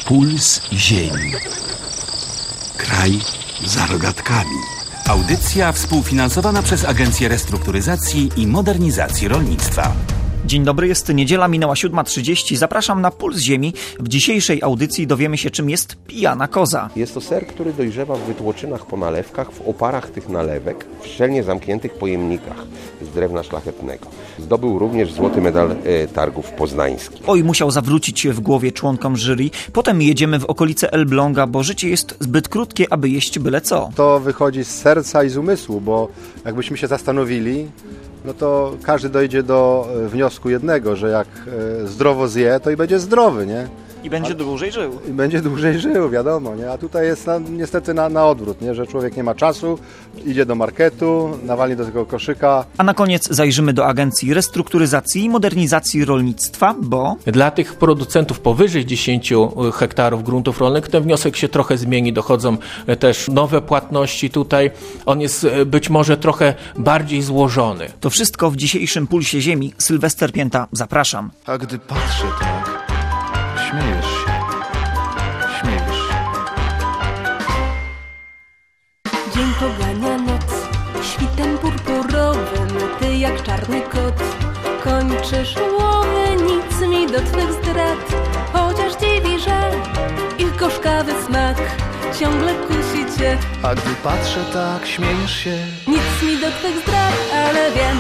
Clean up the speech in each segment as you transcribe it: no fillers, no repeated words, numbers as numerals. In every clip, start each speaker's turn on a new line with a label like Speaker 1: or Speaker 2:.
Speaker 1: Puls ziemi. Kraj za rogatkami.
Speaker 2: Audycja współfinansowana przez Agencję Restrukturyzacji i Modernizacji Rolnictwa.
Speaker 3: Dzień dobry, jest niedziela, minęła 7:30. Zapraszam na Puls Ziemi. W dzisiejszej audycji dowiemy się, czym jest pijana koza.
Speaker 4: Jest to ser, który dojrzewa w wytłoczynach po nalewkach, w oparach tych nalewek, w szczelnie zamkniętych pojemnikach z drewna szlachetnego. Zdobył również złoty medal targów poznańskich.
Speaker 3: Oj, musiał zawrócić w głowie członkom jury. Potem jedziemy w okolice Elbląga, bo życie jest zbyt krótkie, aby jeść byle co.
Speaker 5: To wychodzi z serca i z umysłu, bo jakbyśmy się zastanowili, no to każdy dojdzie do wniosku jednego, że jak zdrowo zje, to i będzie zdrowy, nie?
Speaker 3: I będzie dłużej żył.
Speaker 5: I będzie dłużej żył, wiadomo, nie? A tutaj jest niestety na odwrót, nie? Że człowiek nie ma czasu, idzie do marketu, nawali do tego koszyka.
Speaker 3: A na koniec zajrzymy do Agencji Restrukturyzacji i Modernizacji Rolnictwa, bo...
Speaker 6: Dla tych producentów powyżej 10 hektarów gruntów rolnych ten wniosek się trochę zmieni, dochodzą też nowe płatności tutaj. On jest być może trochę bardziej złożony.
Speaker 3: To wszystko w dzisiejszym Pulsie Ziemi. Sylwester Pięta, zapraszam.
Speaker 1: A gdy patrzę tak, śmiejesz się.
Speaker 7: Dzień pogania noc, świtem purpurowym, ty jak czarny kot. Kończysz łowy, nic mi do twych zdrad, chociaż dziwi, że ich gorzkawy smak ciągle kusi cię.
Speaker 1: A gdy patrzę tak, śmiejesz się.
Speaker 7: Nic mi do twych zdrad, ale wiem.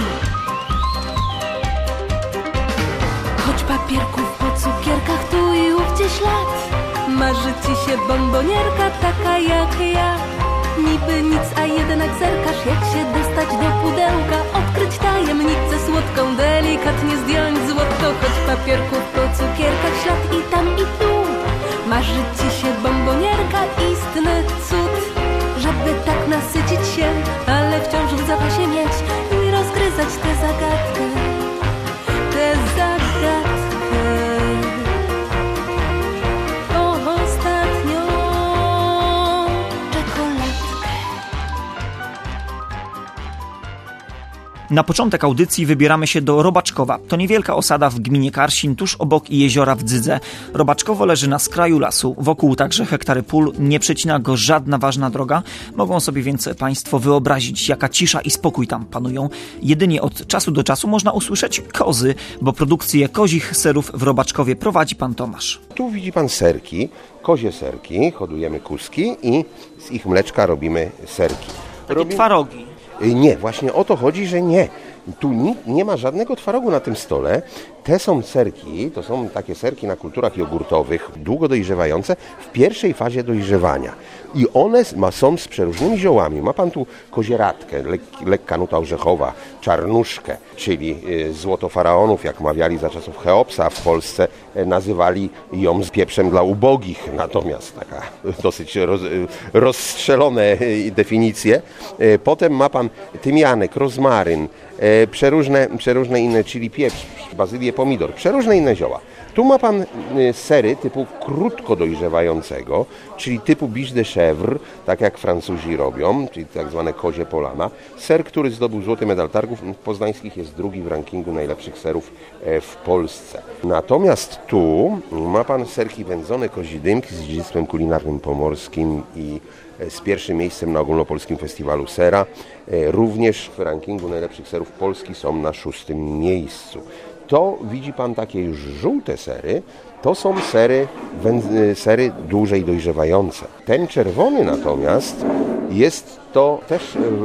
Speaker 7: Choć papierków po cukierkach tu i ówdzie ślad, marzy ci się bombonierka taka jak ja. Niby nic, a jednak zerkasz, jak się dostać do pudełka, odkryć tajemnicę słodką, delikatnie zdjąć złotko. Choć papierków po cukierkach ślad i tam i tu, marzy ci się bombonierka, istny cud. Żeby tak nasycić się, ale wciąż w zapasie mieć i rozgryzać tę zagadkę, tę zagadkę.
Speaker 3: Na początek audycji wybieramy się do Robaczkowa. To niewielka osada w gminie Karsin, tuż obok jeziora w Dzydze. Robaczkowo leży na skraju lasu. Wokół także hektary pól, nie przecina go żadna ważna droga. Mogą sobie więc Państwo wyobrazić, jaka cisza i spokój tam panują. Jedynie od czasu do czasu można usłyszeć kozy, bo produkcję kozich serów w Robaczkowie prowadzi pan Tomasz.
Speaker 4: Tu widzi pan serki, kozie serki, hodujemy kuski i z ich mleczka robimy serki.
Speaker 3: Takie twarogi.
Speaker 4: Nie, właśnie o to chodzi, że nie. Tu nie ma żadnego twarogu na tym stole. Te są serki, to są takie serki na kulturach jogurtowych, długo dojrzewające, w pierwszej fazie dojrzewania. I one są z przeróżnymi ziołami. Ma pan tu kozieradkę, lekka nuta orzechowa, czarnuszkę, czyli złoto faraonów, jak mawiali za czasów Cheopsa, a w Polsce nazywali ją z pieprzem dla ubogich. Natomiast taka dosyć rozstrzelone definicje. Potem ma pan tymianek, rozmaryn, przeróżne inne, czyli pieprz, bazylię, pomidor, przeróżne inne zioła. Tu ma pan sery typu krótko dojrzewającego, czyli typu biche de chèvre, tak jak Francuzi robią, czyli tak zwane kozie polana. Ser, który zdobył złoty medal targów poznańskich, jest drugi w rankingu najlepszych serów w Polsce. Natomiast tu ma pan serki wędzone kozidymki z dziedzictwem kulinarnym pomorskim i z pierwszym miejscem na ogólnopolskim festiwalu sera. Również w rankingu najlepszych serów Polski są na 6. miejscu. To widzi pan takie już żółte sery, to są sery dłużej dojrzewające. Ten czerwony natomiast jest to też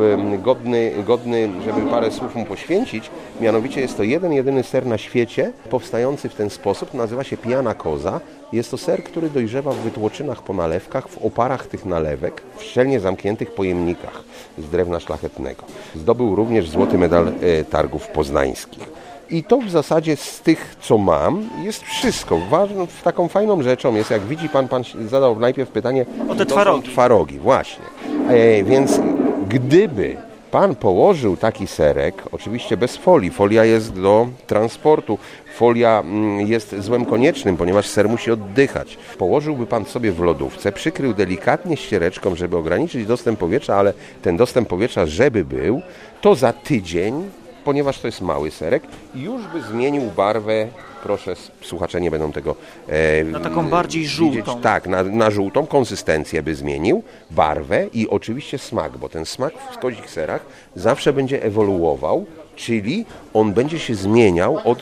Speaker 4: godny, żeby parę słów mu poświęcić. Mianowicie jest to jedyny ser na świecie powstający w ten sposób, nazywa się pijana koza. Jest to ser, który dojrzewa w wytłoczynach po nalewkach, w oparach tych nalewek, w szczelnie zamkniętych pojemnikach z drewna szlachetnego. Zdobył również złoty medal targów poznańskich. I to w zasadzie z tych, co mam, jest wszystko. Taką fajną rzeczą jest, jak widzi pan zadał najpierw pytanie
Speaker 3: o te twarogi.
Speaker 4: Twarogi, właśnie. Więc gdyby pan położył taki serek, oczywiście bez folii, folia jest do transportu, folia jest złem koniecznym, ponieważ ser musi oddychać. Położyłby pan sobie w lodówce, przykrył delikatnie ściereczką, żeby ograniczyć dostęp powietrza, ale ten dostęp powietrza, żeby był, to za tydzień ponieważ to jest mały serek, już by zmienił barwę. Proszę, słuchacze nie będą tego
Speaker 3: na taką bardziej żółtą.
Speaker 4: Widzieć. Tak, na żółtą konsystencję by zmienił, barwę i oczywiście smak, bo ten smak w kozich serach zawsze będzie ewoluował, czyli on będzie się zmieniał od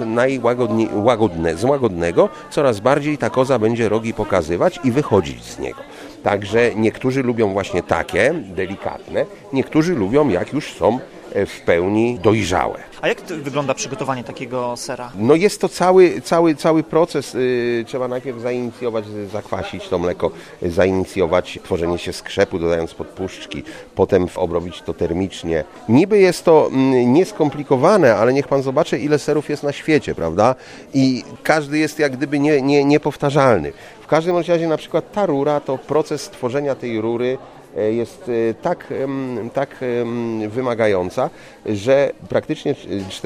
Speaker 4: z łagodnego, coraz bardziej ta koza będzie rogi pokazywać i wychodzić z niego. Także niektórzy lubią właśnie takie, delikatne, niektórzy lubią jak już są w pełni dojrzałe.
Speaker 3: A jak wygląda przygotowanie takiego sera?
Speaker 4: No jest to cały proces. Trzeba najpierw zainicjować, zakwasić to mleko, zainicjować tworzenie się skrzepu, dodając podpuszczki, potem obrobić to termicznie. Niby jest to nieskomplikowane, ale niech pan zobaczy, ile serów jest na świecie, prawda? I każdy jest jak gdyby niepowtarzalny. W każdym razie na przykład ta rura, to proces tworzenia tej rury jest tak wymagająca, że praktycznie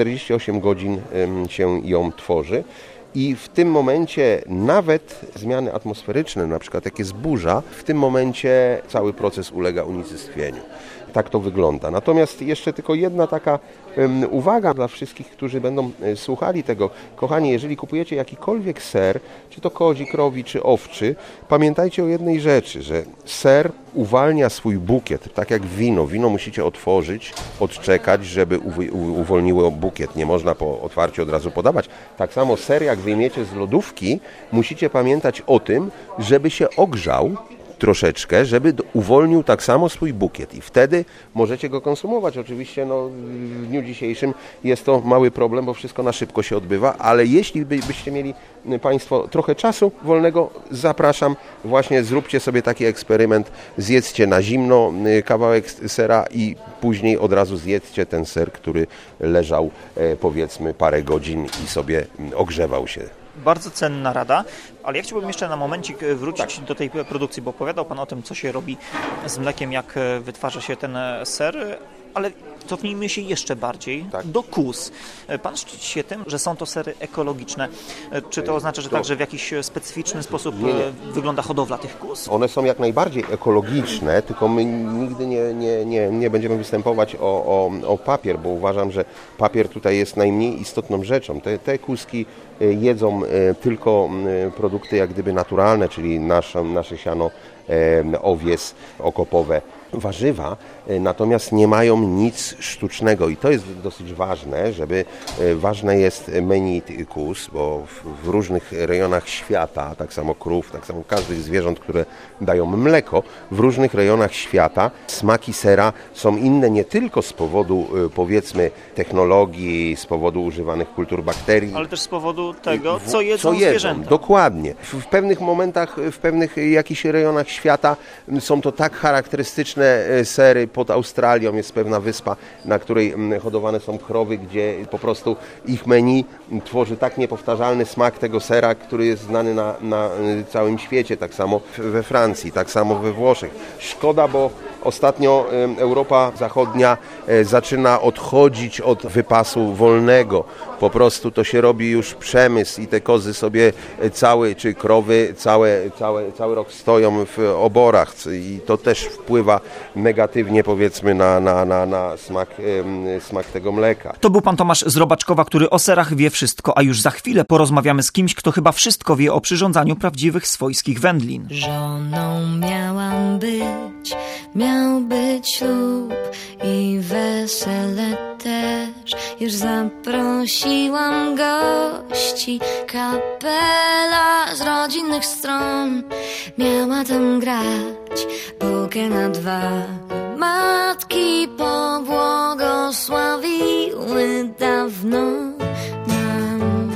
Speaker 4: 48 godzin się ją tworzy i w tym momencie nawet zmiany atmosferyczne, na przykład jak jest burza, w tym momencie cały proces ulega unicestwieniu. Tak to wygląda. Natomiast jeszcze tylko jedna taka uwaga dla wszystkich, którzy będą słuchali tego. Kochani, jeżeli kupujecie jakikolwiek ser, czy to kozi, krowi, czy owczy, pamiętajcie o jednej rzeczy, że ser uwalnia swój bukiet, tak jak wino. Wino musicie otworzyć, odczekać, żeby uwolniło bukiet. Nie można po otwarciu od razu podawać. Tak samo ser, jak wyjmiecie z lodówki, musicie pamiętać o tym, żeby się ogrzał troszeczkę, żeby uwolnił tak samo swój bukiet i wtedy możecie go konsumować. Oczywiście w dniu dzisiejszym jest to mały problem, bo wszystko na szybko się odbywa, ale jeśli byście mieli Państwo trochę czasu wolnego, zapraszam, właśnie zróbcie sobie taki eksperyment, zjedzcie na zimno kawałek sera i później od razu zjedzcie ten ser, który leżał powiedzmy parę godzin i sobie ogrzewał się.
Speaker 3: Bardzo cenna rada, ale ja chciałbym jeszcze na momencik wrócić do tej produkcji, bo opowiadał Pan o tym, co się robi z mlekiem, jak wytwarza się ten ser, ale cofnijmy się jeszcze bardziej do kóz. Pan szczyci się tym, że są to sery ekologiczne. Czy to oznacza, że także w jakiś specyficzny sposób wygląda hodowla tych kóz?
Speaker 4: One są jak najbardziej ekologiczne, tylko my nigdy nie będziemy występować o papier, bo uważam, że papier tutaj jest najmniej istotną rzeczą. Te kózki jedzą tylko produkty jak gdyby naturalne, czyli nasze siano, owies okopowe, warzywa, natomiast nie mają nic sztucznego i to jest dosyć ważne, ważne jest menu kóz, bo w różnych rejonach świata, tak samo krów, tak samo każdych zwierząt, które dają mleko, w różnych rejonach świata smaki sera są inne nie tylko z powodu powiedzmy technologii, z powodu używanych kultur bakterii,
Speaker 3: ale też z powodu tego, co jedzą zwierzęta.
Speaker 4: Dokładnie. W pewnych momentach, w pewnych jakichś rejonach świata są to tak charakterystyczne sery. Pod Australią jest pewna wyspa, na której hodowane są krowy, gdzie po prostu ich menu tworzy tak niepowtarzalny smak tego sera, który jest znany na całym świecie. Tak samo we Francji, tak samo we Włoszech. Szkoda, bo ostatnio Europa Zachodnia zaczyna odchodzić od wypasu wolnego. Po prostu to się robi już przemysł i te kozy sobie czy krowy cały rok stoją w oborach i to też wpływa negatywnie powiedzmy na smak tego mleka.
Speaker 3: To był pan Tomasz z Robaczkowa, który o serach wie wszystko, a już za chwilę porozmawiamy z kimś, kto chyba wszystko wie o przyrządzaniu prawdziwych swojskich wędlin.
Speaker 8: Żoną miałam być, miał być ślub i wesele też. Już zaprosiłam gości, kapela z rodzinnych stron miała tam grać polkę na dwa. Matki pobłogosławiły dawno nam.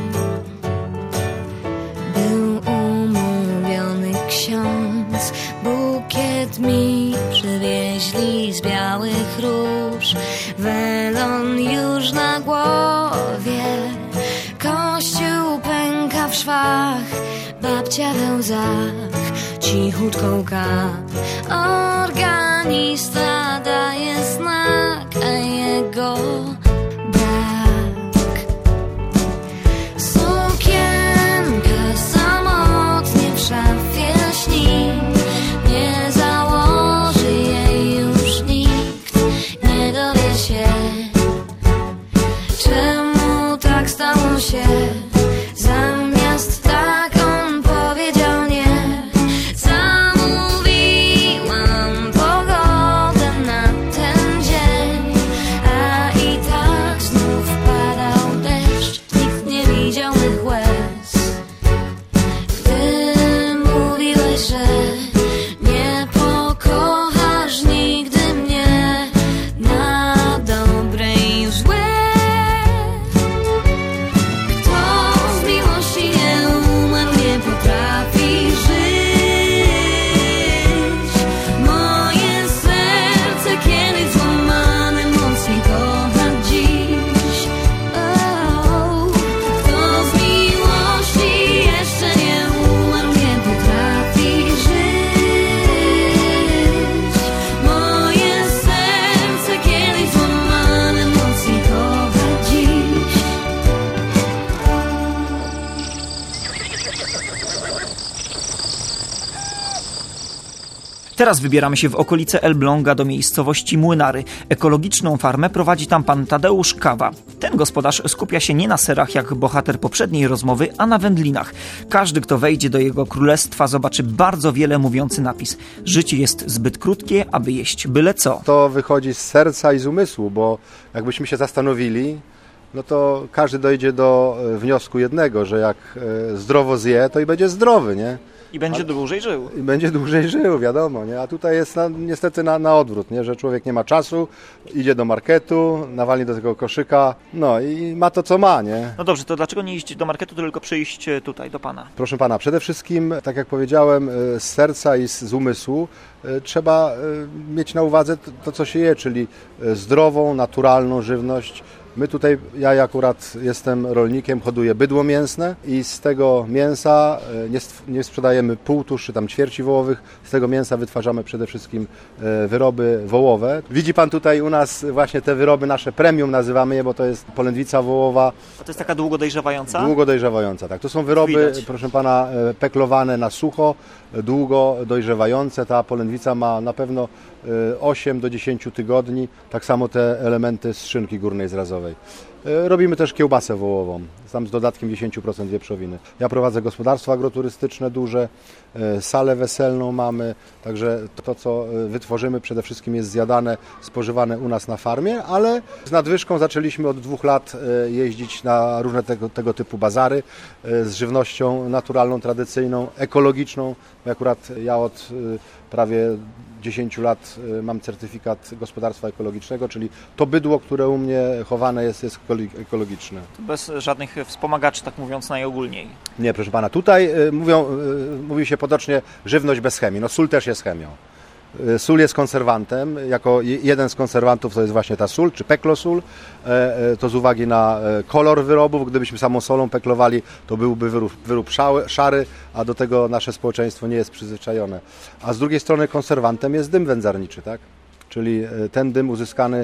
Speaker 8: Był umówiony ksiądz, bukiet mi przywieźli z białych róż, welon już na głowie, kościół pęka w szwach, babcia we łzach cichutko łka. Organista daje znak, a jego brak. Sukienka samotnie w szafie śni, nie założy jej już nikt, nie dowie się,
Speaker 3: Teraz wybieramy się w okolice Elbląga do miejscowości Młynary. Ekologiczną farmę prowadzi tam pan Tadeusz Kawa. Ten gospodarz skupia się nie na serach jak bohater poprzedniej rozmowy, a na wędlinach. Każdy, kto wejdzie do jego królestwa, zobaczy bardzo wiele mówiący napis. Życie jest zbyt krótkie, aby jeść byle co.
Speaker 5: To wychodzi z serca i z umysłu, bo jakbyśmy się zastanowili, no to każdy dojdzie do wniosku jednego, że jak zdrowo zje, to i będzie zdrowy, nie?
Speaker 3: I będzie dłużej żył.
Speaker 5: I będzie dłużej żył, wiadomo, nie? A tutaj jest niestety na odwrót, nie? Że człowiek nie ma czasu, idzie do marketu, nawalni do tego koszyka, no i ma to, co ma, nie?
Speaker 3: No dobrze, to dlaczego nie iść do marketu, tylko przyjść tutaj, do pana?
Speaker 5: Proszę pana, przede wszystkim, tak jak powiedziałem, z serca i z umysłu trzeba mieć na uwadze to, co się je, czyli zdrową, naturalną żywność. My tutaj, ja akurat jestem rolnikiem, hoduję bydło mięsne i z tego mięsa nie sprzedajemy półtusz czy tam ćwierci wołowych, z tego mięsa wytwarzamy przede wszystkim wyroby wołowe. Widzi pan tutaj u nas właśnie te wyroby nasze premium, nazywamy je, bo to jest polędwica wołowa.
Speaker 3: A to jest taka długo dojrzewająca?
Speaker 5: Długo dojrzewająca, tak. To są wyroby,
Speaker 3: widać,
Speaker 5: proszę pana, peklowane na sucho, długo dojrzewające. Ta polędwica ma na pewno 8 do 10 tygodni, tak samo te elementy z szynki górnej zrazowej. Robimy też kiełbasę wołową, tam z dodatkiem 10% wieprzowiny. Ja prowadzę gospodarstwo agroturystyczne duże, salę weselną mamy, także to, co wytworzymy, przede wszystkim jest zjadane, spożywane u nas na farmie, ale z nadwyżką zaczęliśmy od 2 lat jeździć na różne tego typu bazary z żywnością naturalną, tradycyjną, ekologiczną. Akurat ja od prawie 10 lat mam certyfikat gospodarstwa ekologicznego, czyli to bydło, które u mnie chowane jest ekologiczne.
Speaker 3: Bez żadnych wspomagaczy, tak mówiąc najogólniej.
Speaker 5: Nie, proszę pana, tutaj mówi się potocznie żywność bez chemii. No sól też jest chemią. Sól jest konserwantem, jako jeden z konserwantów to jest właśnie ta sól, czy peklosól. To z uwagi na kolor wyrobów, gdybyśmy samą solą peklowali, to byłby wyrób szary, a do tego nasze społeczeństwo nie jest przyzwyczajone. A z drugiej strony konserwantem jest dym wędzarniczy, tak? Czyli ten dym uzyskany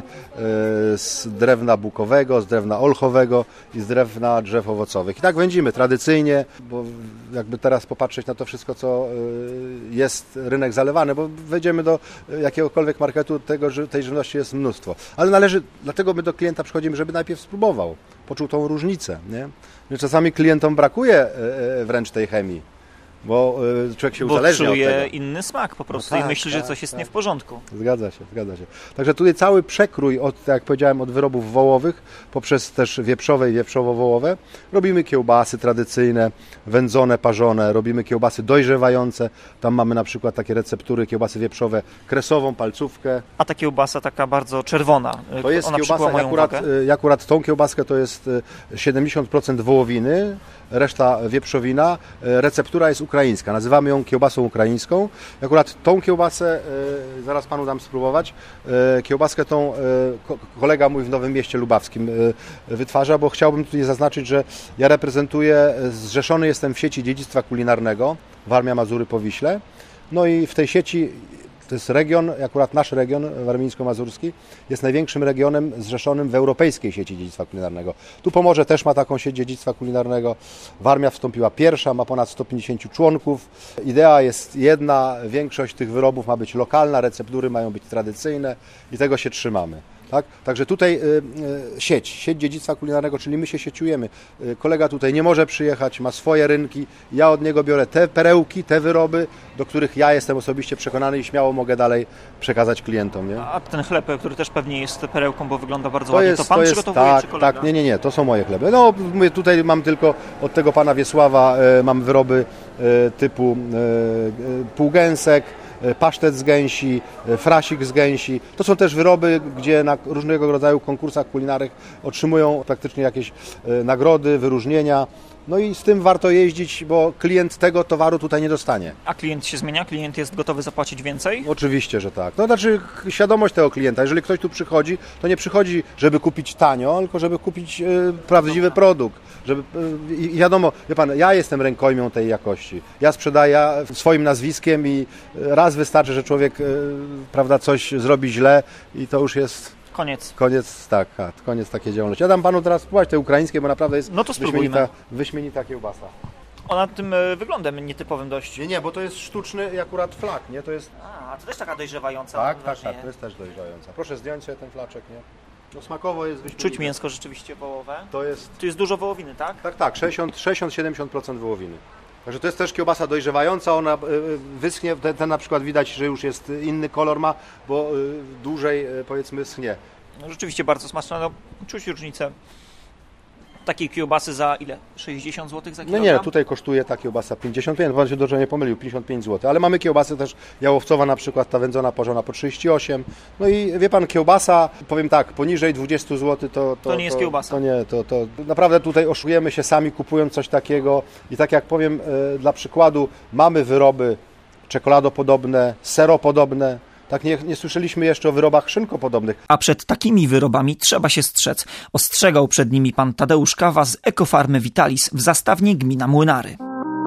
Speaker 5: z drewna bukowego, z drewna olchowego i z drewna drzew owocowych. I tak wędzimy tradycyjnie, bo jakby teraz popatrzeć na to wszystko, co jest rynek zalewany, bo wejdziemy do jakiegokolwiek marketu, tej żywności jest mnóstwo. Ale dlatego my do klienta przychodzimy, żeby najpierw spróbował, poczuł tą różnicę, nie? Czasami klientom brakuje wręcz tej chemii. Bo człowiek się uzależnia od tego.
Speaker 3: Czuje inny smak po prostu i myśli, że coś jest nie w porządku.
Speaker 5: Zgadza się. Także tutaj cały przekrój, tak jak powiedziałem, od wyrobów wołowych, poprzez też wieprzowe i wieprzowo-wołowe. Robimy kiełbasy tradycyjne, wędzone, parzone, robimy kiełbasy dojrzewające. Tam mamy na przykład takie receptury, kiełbasy wieprzowe, kresową, palcówkę.
Speaker 3: A ta kiełbasa taka bardzo czerwona,
Speaker 5: to jest
Speaker 3: ona
Speaker 5: kiełbasa, akurat tą kiełbaskę to jest 70% wołowiny, reszta wieprzowina, receptura jest ukraińska, nazywamy ją kiełbasą ukraińską. Akurat tą kiełbasę, zaraz panu dam spróbować, kiełbaskę tą kolega mój w Nowym Mieście Lubawskim wytwarza, bo chciałbym tutaj zaznaczyć, że ja reprezentuję, zrzeszony jestem w sieci dziedzictwa kulinarnego Warmia, Mazury, Powiśle. No i w tej sieci, to jest region, akurat nasz region warmińsko-mazurski, jest największym regionem zrzeszonym w europejskiej sieci dziedzictwa kulinarnego. Tu Pomorze też ma taką sieć dziedzictwa kulinarnego. Warmia wstąpiła pierwsza, ma ponad 150 członków. Idea jest jedna, większość tych wyrobów ma być lokalna, receptury mają być tradycyjne i tego się trzymamy. Tak? Także tutaj sieć dziedzictwa kulinarnego, czyli my się sieciujemy. Kolega tutaj nie może przyjechać, ma swoje rynki. Ja od niego biorę te perełki, te wyroby, do których ja jestem osobiście przekonany i śmiało mogę dalej przekazać klientom. Nie?
Speaker 3: A ten chleb, który też pewnie jest perełką, bo wygląda bardzo ładnie, to pan przygotowuje,
Speaker 5: tak,
Speaker 3: czy kolega?
Speaker 5: Tak, nie, to są moje chleby. No, tutaj mam tylko od tego pana Wiesława, mam wyroby typu półgęsek, pasztet z gęsi, frasik z gęsi. To są też wyroby, gdzie na różnego rodzaju konkursach kulinarnych otrzymują praktycznie jakieś nagrody, wyróżnienia. No i z tym warto jeździć, bo klient tego towaru tutaj nie dostanie.
Speaker 3: A klient się zmienia? Klient jest gotowy zapłacić więcej?
Speaker 5: Oczywiście, że tak. To znaczy świadomość tego klienta. Jeżeli ktoś tu przychodzi, to nie przychodzi, żeby kupić tanio, tylko żeby kupić prawdziwy produkt. I wiadomo, wie pan, ja jestem rękojmią tej jakości. Ja sprzedaję swoim nazwiskiem i raz wystarczy, że człowiek prawda, coś zrobi źle i to już jest... Koniec takiej działalności. Ja dam panu teraz spróbować te ukraińskie, bo naprawdę jest wyśmienita kiełbasa.
Speaker 3: Ona tym wyglądem nietypowym dość.
Speaker 5: Nie, bo to jest sztuczny akurat flak, nie? To jest...
Speaker 3: A to też taka dojrzewająca.
Speaker 5: Tak, to jest też dojrzewająca. Proszę zdjąć sobie ten flaczek, nie? No smakowo jest wyśmienite.
Speaker 3: Czuć mięsko rzeczywiście wołowe.
Speaker 5: Tu
Speaker 3: jest dużo wołowiny, tak?
Speaker 5: Tak, 60-70% wołowiny. Także to jest też kiełbasa dojrzewająca, ona wyschnie, ten na przykład widać, że już jest inny kolor ma, bo dłużej powiedzmy schnie.
Speaker 3: No, rzeczywiście bardzo smaczna, no, czuć różnicę. Takiej kiełbasy za ile? 60 zł za kilogram?
Speaker 5: No nie, tutaj kosztuje ta kiełbasa 55, pan się dobrze nie pomylił, 55 zł, ale mamy kiełbasę też jałowcowa, na przykład ta wędzona parzona po 38. No i wie pan, kiełbasa, powiem tak, poniżej 20 zł
Speaker 3: to nie jest kiełbasa.
Speaker 5: To nie, to naprawdę tutaj oszukujemy się sami kupując coś takiego i tak jak powiem, dla przykładu mamy wyroby czekoladopodobne, seropodobne. Tak nie słyszeliśmy jeszcze o wyrobach szynkopodobnych.
Speaker 3: A przed takimi wyrobami trzeba się strzec. Ostrzegał przed nimi pan Tadeusz Kawa z Ekofarmy Vitalis w Zastawni, gmina Młynary.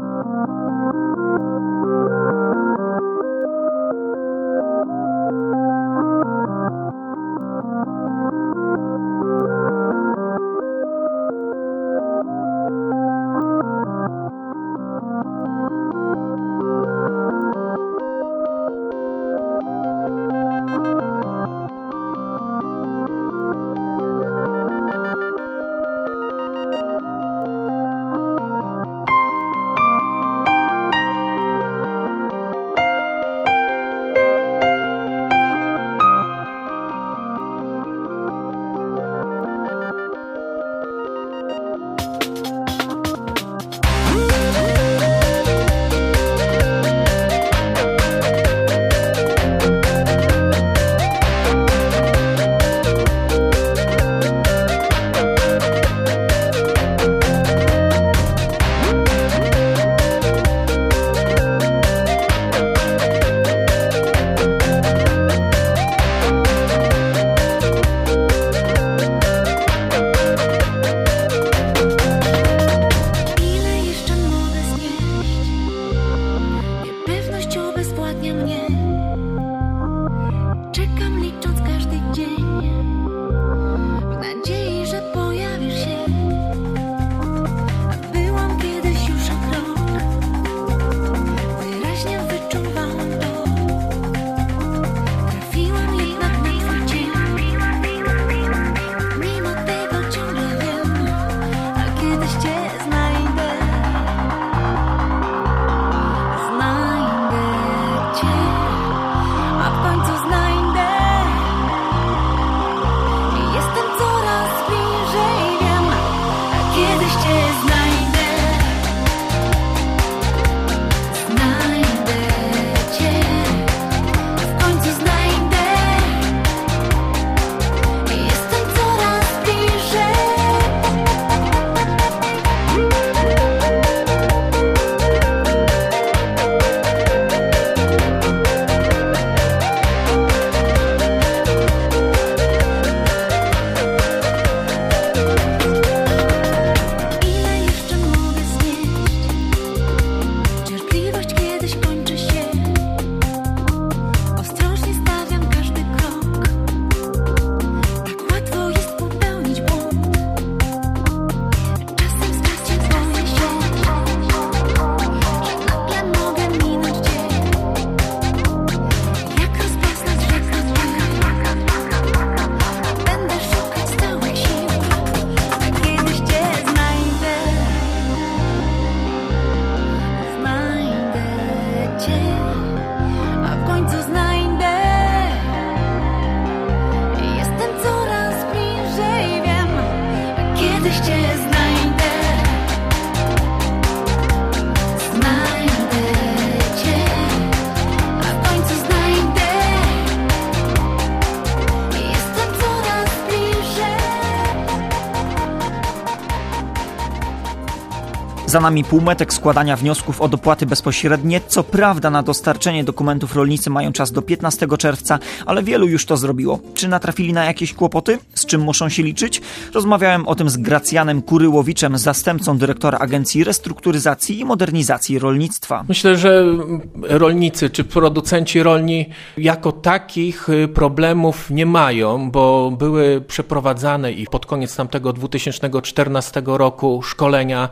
Speaker 3: Za nami półmetek składania wniosków o dopłaty bezpośrednie. Co prawda na dostarczenie dokumentów rolnicy mają czas do 15 czerwca, ale wielu już to zrobiło. Czy natrafili na jakieś kłopoty? Z czym muszą się liczyć? Rozmawiałem o tym z Gracjanem Kuryłowiczem, zastępcą dyrektora Agencji Restrukturyzacji i Modernizacji Rolnictwa.
Speaker 6: Myślę, że rolnicy czy producenci rolni jako takich problemów nie mają, bo były przeprowadzane i pod koniec tamtego 2014 roku szkolenia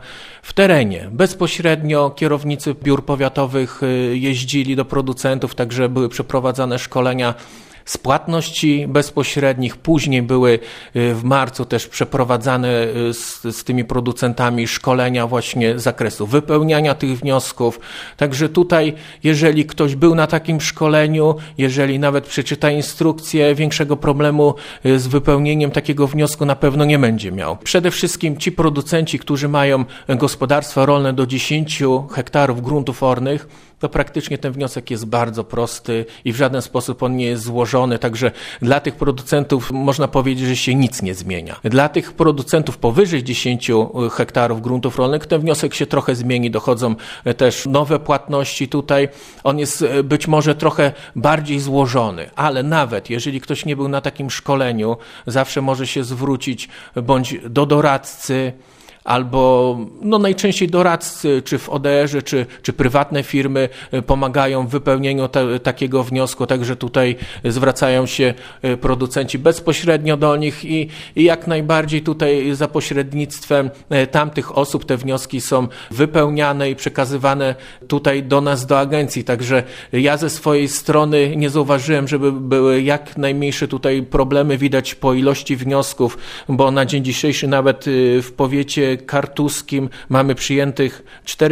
Speaker 6: w terenie. Bezpośrednio kierownicy biur powiatowych jeździli do producentów, także były przeprowadzane szkolenia z płatności bezpośrednich. Później były w marcu też przeprowadzane z tymi producentami szkolenia właśnie z zakresu wypełniania tych wniosków. Także tutaj, jeżeli ktoś był na takim szkoleniu, jeżeli nawet przeczyta instrukcję, większego problemu z wypełnieniem takiego wniosku na pewno nie będzie miał. Przede wszystkim ci producenci, którzy mają gospodarstwa rolne do 10 hektarów gruntów ornych, to praktycznie ten wniosek jest bardzo prosty i w żaden sposób on nie jest złożony, także dla tych producentów można powiedzieć, że się nic nie zmienia. Dla tych producentów powyżej 10 hektarów gruntów rolnych ten wniosek się trochę zmieni, dochodzą też nowe płatności tutaj, on jest być może trochę bardziej złożony, ale nawet jeżeli ktoś nie był na takim szkoleniu, zawsze może się zwrócić bądź do doradcy, albo najczęściej doradcy, czy w ODR-ze, czy prywatne firmy pomagają w wypełnieniu takiego wniosku, także tutaj zwracają się producenci bezpośrednio do nich i jak najbardziej tutaj za pośrednictwem tamtych osób te wnioski są wypełniane i przekazywane tutaj do nas, do agencji, także ja ze swojej strony nie zauważyłem, żeby były jak najmniejsze tutaj problemy, widać po ilości wniosków, bo na dzień dzisiejszy nawet w powiecie kartuskim mamy przyjętych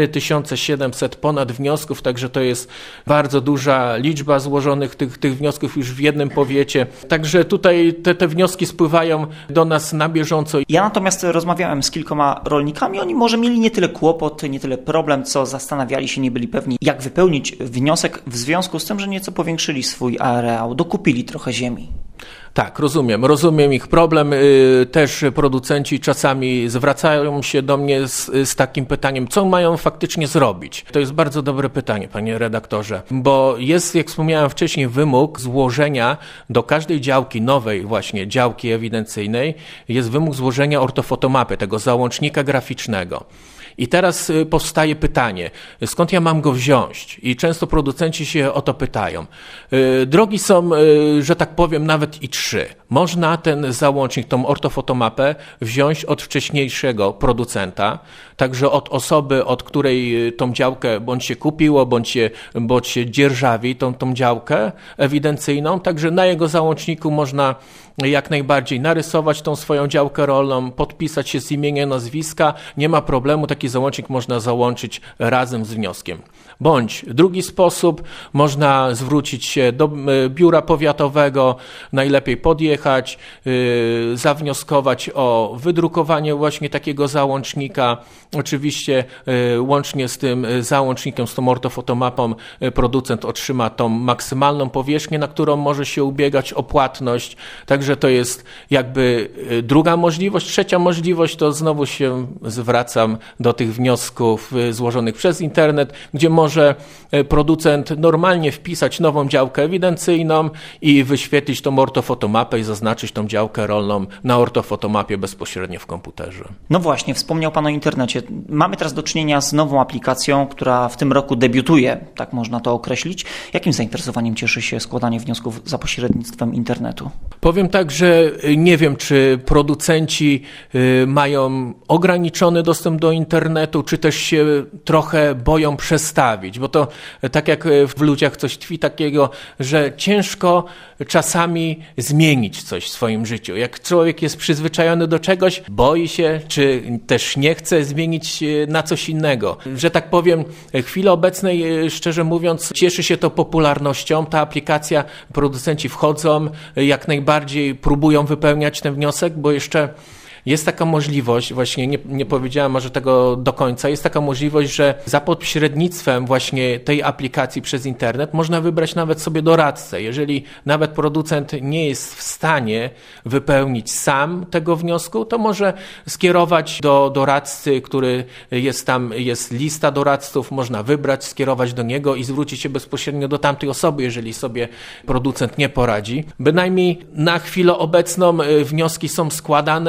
Speaker 6: 4700 ponad wniosków, także to jest bardzo duża liczba złożonych tych wniosków już w jednym powiecie. Także tutaj te wnioski spływają do nas na bieżąco.
Speaker 3: Ja natomiast rozmawiałem z kilkoma rolnikami, oni może mieli nie tyle kłopot, nie tyle problem, co zastanawiali się, nie byli pewni, jak wypełnić wniosek w związku z tym, że nieco powiększyli swój areał, dokupili trochę ziemi.
Speaker 6: Tak, rozumiem ich problem. Też producenci czasami zwracają się do mnie z takim pytaniem, co mają faktycznie zrobić. To jest bardzo dobre pytanie, panie redaktorze, bo jest, jak wspomniałem wcześniej, wymóg złożenia do każdej działki, nowej właśnie działki ewidencyjnej, jest wymóg złożenia ortofotomapy, tego załącznika graficznego. I teraz powstaje pytanie, skąd ja mam go wziąć? I często producenci się o to pytają. Drogi są, że tak powiem, nawet i 3. Można ten załącznik, tą ortofotomapę wziąć od wcześniejszego producenta, także od osoby, od której tą działkę bądź się kupiło, bądź się dzierżawi tą działkę ewidencyjną, także na jego załączniku można jak najbardziej narysować tą swoją działkę rolną, podpisać się z imienia, nazwiska, nie ma problemu, taki załącznik można załączyć razem z wnioskiem. Bądź drugi sposób, można zwrócić się do biura powiatowego, najlepiej podjechać, zawnioskować o wydrukowanie właśnie takiego załącznika. Oczywiście łącznie z tym załącznikiem, z tą ortofotomapą producent otrzyma tą maksymalną powierzchnię, na którą może się ubiegać o płatność. Także to jest jakby druga możliwość. Trzecia możliwość to znowu się zwracam do tych wniosków złożonych przez internet, gdzie może producent normalnie wpisać nową działkę ewidencyjną i wyświetlić tą ortofotomapę i zaznaczyć tą działkę rolną na ortofotomapie bezpośrednio w komputerze.
Speaker 3: No właśnie, wspomniał Pan o internecie. Mamy teraz do czynienia z nową aplikacją, która w tym roku debiutuje, tak można to określić. Jakim zainteresowaniem cieszy się składanie wniosków za pośrednictwem internetu?
Speaker 6: Powiem tak, że nie wiem, czy producenci mają ograniczony dostęp do internetu, czy też się trochę boją przestawić, bo to tak jak w ludziach coś tkwi takiego, że ciężko czasami zmienić coś w swoim życiu. Jak człowiek jest przyzwyczajony do czegoś, boi się, czy też nie chce zmienić na coś innego. Że tak powiem, w chwili obecnej, szczerze mówiąc, cieszy się to popularnością. Ta aplikacja, producenci wchodzą, jak najbardziej próbują wypełniać ten wniosek, bo jeszcze jest taka możliwość, właśnie nie powiedziałem może tego do końca, jest taka możliwość, że za pośrednictwem właśnie tej aplikacji przez internet można wybrać nawet sobie doradcę. Jeżeli nawet producent nie jest w stanie wypełnić sam tego wniosku, to może skierować do doradcy, który jest tam, jest lista doradców, można wybrać, skierować do niego i zwrócić się bezpośrednio do tamtej osoby, jeżeli sobie producent nie poradzi. Bynajmniej na chwilę obecną wnioski są składane,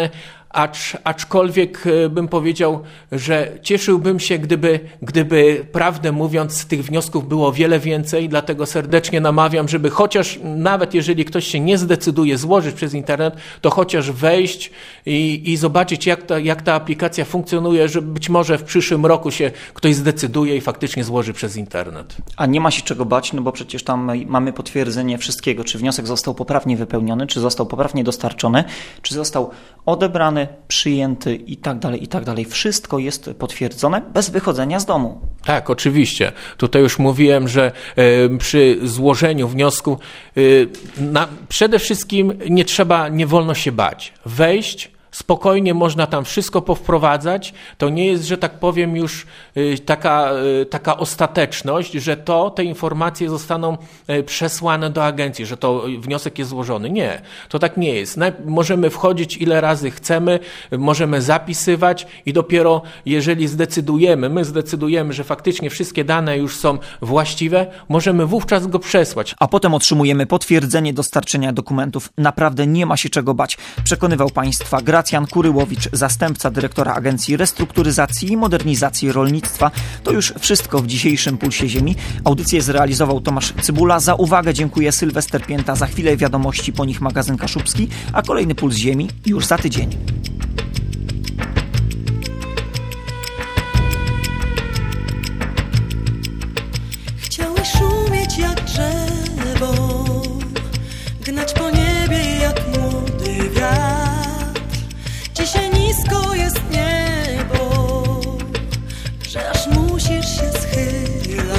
Speaker 6: aczkolwiek bym powiedział, że cieszyłbym się, gdyby prawdę mówiąc tych wniosków było wiele więcej, dlatego serdecznie namawiam, żeby chociaż nawet jeżeli ktoś się nie zdecyduje złożyć przez internet, to chociaż wejść i zobaczyć jak ta aplikacja funkcjonuje, że być może w przyszłym roku się ktoś zdecyduje i faktycznie złoży przez internet.
Speaker 3: A nie ma się czego bać, no bo przecież tam mamy potwierdzenie wszystkiego, czy wniosek został poprawnie wypełniony, czy został poprawnie dostarczony, czy został odebrany, przyjęty i tak dalej. Wszystko jest potwierdzone bez wychodzenia z domu.
Speaker 6: Tak, oczywiście. Tutaj już mówiłem, że przy złożeniu wniosku przede wszystkim nie wolno się bać. Wejść, spokojnie można tam wszystko powprowadzać. To nie jest, że tak powiem, już taka ostateczność, że te informacje zostaną przesłane do agencji, że to wniosek jest złożony. Nie, to tak nie jest. Możemy wchodzić ile razy chcemy, możemy zapisywać i dopiero jeżeli my zdecydujemy, że faktycznie wszystkie dane już są właściwe, możemy wówczas go przesłać.
Speaker 3: A potem otrzymujemy potwierdzenie dostarczenia dokumentów. Naprawdę nie ma się czego bać. Przekonywał Państwa Gracjan Kuryłowicz, zastępca dyrektora Agencji Restrukturyzacji i Modernizacji Rolnictwa. To już wszystko w dzisiejszym Pulsie Ziemi. Audycję zrealizował Tomasz Cybula. Za uwagę dziękuję Sylwester Pięta. Za chwilę wiadomości, po nich magazyn Kaszubski, a kolejny Puls Ziemi już za tydzień.
Speaker 9: Chciałeś szumieć jak drzewo, gnać po niebie jak młody wiatr. Dzisiaj nisko jest niebo, że aż musisz się schylać.